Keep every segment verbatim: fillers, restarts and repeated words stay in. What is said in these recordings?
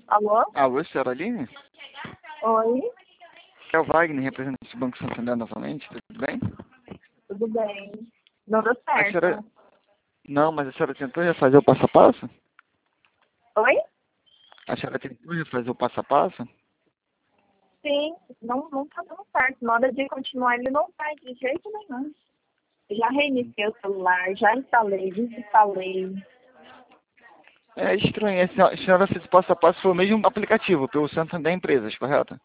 Alô? Alô, senhora Aline? Oi, É o Wagner, representante do Banco Santander novamente, tudo bem? tudo bem? Não deu A senhora... certo. Não, mas a senhora tentou refazer o passo a passo? Oi? A senhora tentou refazer o passo a passo? Sim, não, não tá dando certo. Na hora de continuar, ele não vai de jeito nenhum. Já reiniciei o celular, já instalei, desinstalei. É estranho, a senhora a senhora fez o passo a passo, foi o mesmo aplicativo, pelo Santander Empresas, correto?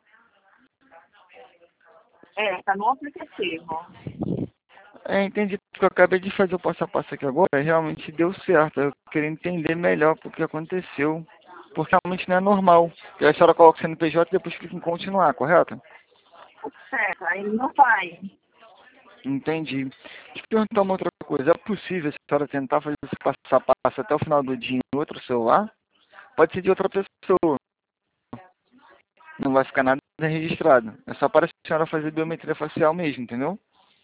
É, tá no aplicativo. É, entendi, porque eu acabei de fazer o passo a passo aqui agora, realmente deu certo. Eu queria entender melhor o que aconteceu, porque realmente não é normal. E a senhora coloca o C N P J e depois clica em continuar, correto? Certo, aí ele não vai. Entendi. Deixa eu perguntar uma outra coisa. É possível a senhora tentar fazer esse passo a passo até o final do dia em outro celular? Pode ser de outra pessoa. Não vai ficar nada registrado. É só para a senhora fazer biometria facial mesmo, entendeu?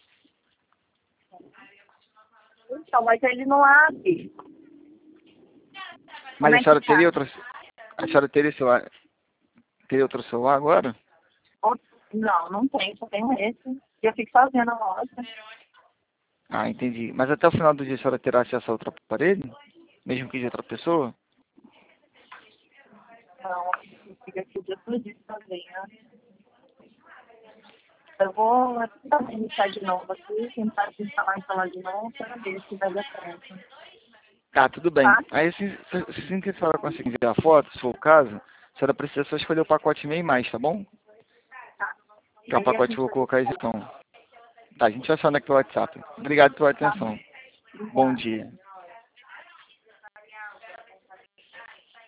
Então, mas ele não abre. Mas Como a é que senhora teria tá? outra, a senhora teria, celular, teria outro celular agora? Não, não tem, só tenho esse. Eu fico sozinha na loja. Ah, entendi. Mas até o final do dia a senhora terá acesso a outro aparelho? Mesmo que de outra pessoa? Não, eu fico aqui o dia todo dia sozinha. Eu vou tentar iniciar de novo aqui, tentar instalar, instalar de novo, para ver se vai dar certo. Tá, tudo bem. Tá? Aí, se, se, assim que a senhora conseguir ver a foto, se for o caso, a senhora precisa só escolher o pacote meio mais, tá bom? Tá. Que é o Aí a pacote que eu gente vou vai colocar aí ver. então. Tá, a gente vai falando aqui pelo WhatsApp. Obrigado pela Tá bom. atenção. Bom Obrigada. dia.